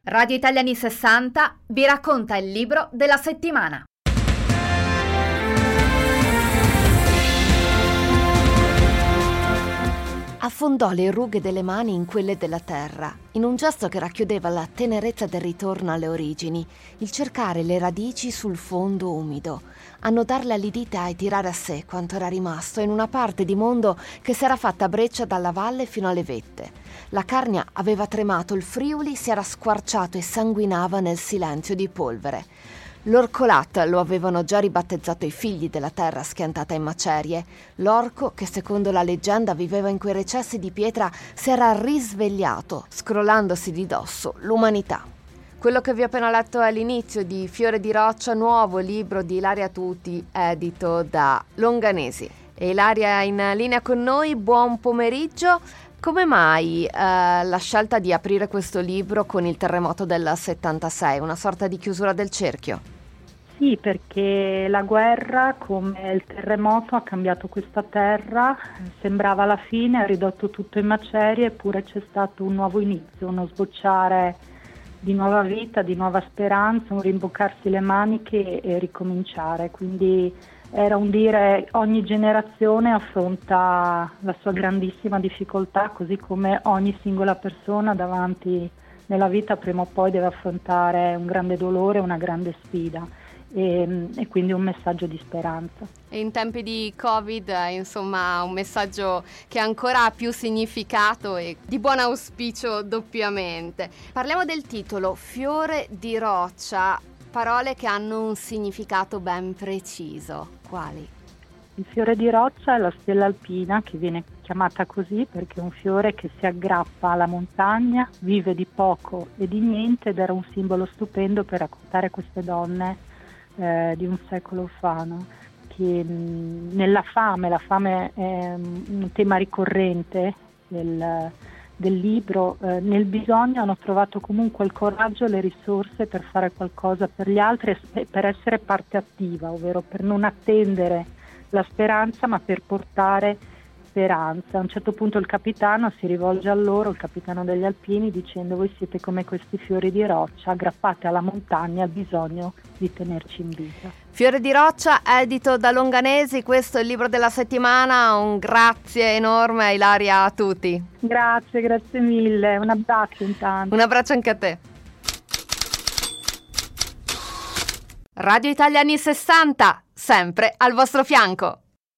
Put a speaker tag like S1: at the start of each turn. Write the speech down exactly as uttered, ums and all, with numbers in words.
S1: Radio Italia anni sessanta vi racconta il libro della settimana.
S2: Affondò le rughe delle mani in quelle della terra, in un gesto che racchiudeva la tenerezza del ritorno alle origini, il cercare le radici sul fondo umido, annodarle alle dita e tirare a sé quanto era rimasto in una parte di mondo che si era fatta breccia dalla valle fino alle vette. La carnia aveva tremato, il Friuli si era squarciato e sanguinava nel silenzio di polvere. L'Orcolat lo avevano già ribattezzato i figli della terra schiantata in macerie. L'orco, che secondo la leggenda viveva in quei recessi di pietra, si era risvegliato, scrollandosi di dosso l'umanità. Quello che vi ho appena letto all'inizio di Fiore di Roccia, nuovo libro di Ilaria Tuti, edito da Longanesi. E Ilaria è in linea con noi, buon pomeriggio. Come mai eh, la scelta di aprire questo libro con il terremoto del settantasei, una sorta di chiusura del cerchio?
S3: Sì, perché la guerra, come il terremoto, ha cambiato questa terra, sembrava la fine, ha ridotto tutto in macerie, eppure c'è stato un nuovo inizio, uno sbocciare di nuova vita, di nuova speranza, un rimboccarsi le maniche e ricominciare. Quindi era un dire ogni generazione affronta la sua grandissima difficoltà, così come ogni singola persona davanti nella vita prima o poi deve affrontare un grande dolore, una grande sfida e, e quindi un messaggio di speranza.
S2: E in tempi di Covid, insomma, un messaggio che ancora ha più significato e di buon auspicio doppiamente. Parliamo del titolo, Fiore di Roccia, parole che hanno un significato ben preciso. Quali?
S3: Il fiore di roccia è la stella alpina, che viene chiamata così perché è un fiore che si aggrappa alla montagna, vive di poco e di niente ed era un simbolo stupendo per raccontare queste donne eh, di un secolo fa, no? Che mh, nella fame, la fame è un tema ricorrente del del libro, eh, nel bisogno hanno trovato comunque il coraggio e le risorse per fare qualcosa per gli altri e per essere parte attiva, ovvero per non attendere la speranza ma per portare speranza. A un certo punto il capitano si rivolge a loro, il capitano degli Alpini, dicendo: voi siete come questi fiori di roccia aggrappati alla montagna, al bisogno di tenerci in vita.
S2: Fiore di Roccia, edito da Longanesi, questo è il libro della settimana. Un grazie enorme a Ilaria Tuti.
S3: Grazie, grazie mille, un abbraccio intanto.
S2: Un abbraccio anche a te. Radio Italia anni sessanta, sempre al vostro fianco.